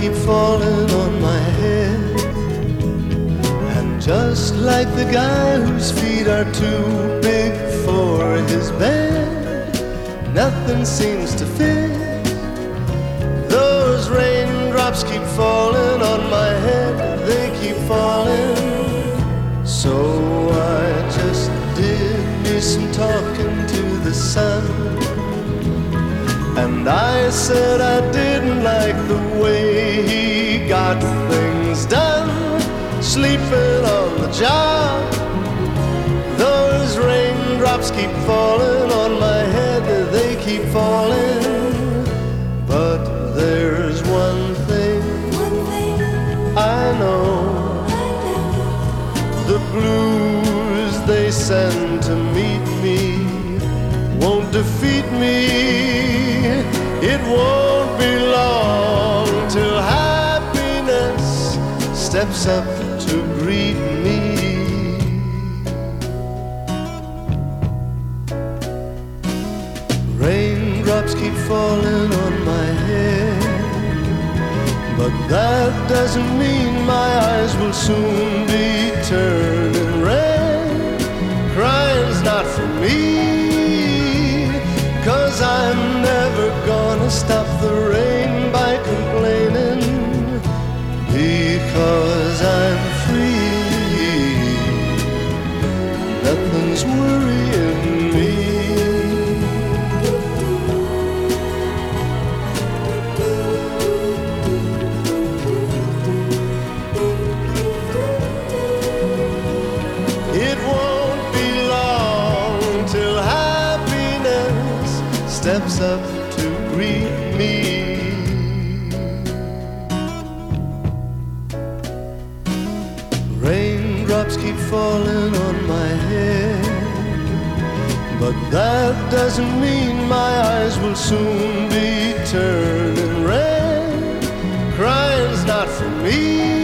keep falling on my head. And just like the guy whose feet are too big for his bed, nothing seems to fit. Those raindrops keep falling on my head, they keep falling. So I just did me some talking to the sun, and I said I didn't like the way he got things done, sleeping on the job. Those raindrops keep falling on my head, they keep falling. But there's one thing I know, the blues they send to meet me won't defeat me. It won't be long till happiness steps up to greet me. Raindrops keep falling on my head, but that doesn't mean my eyes will soon be turning red. Crying's not for me, 'cause I'm never gonna stop the rain by complaining, because I'm free. Nothing's worrying me. It won't be long till happiness steps up to greet me. Raindrops keep falling on my head, but that doesn't mean my eyes will soon be turning red. Crying's not for me,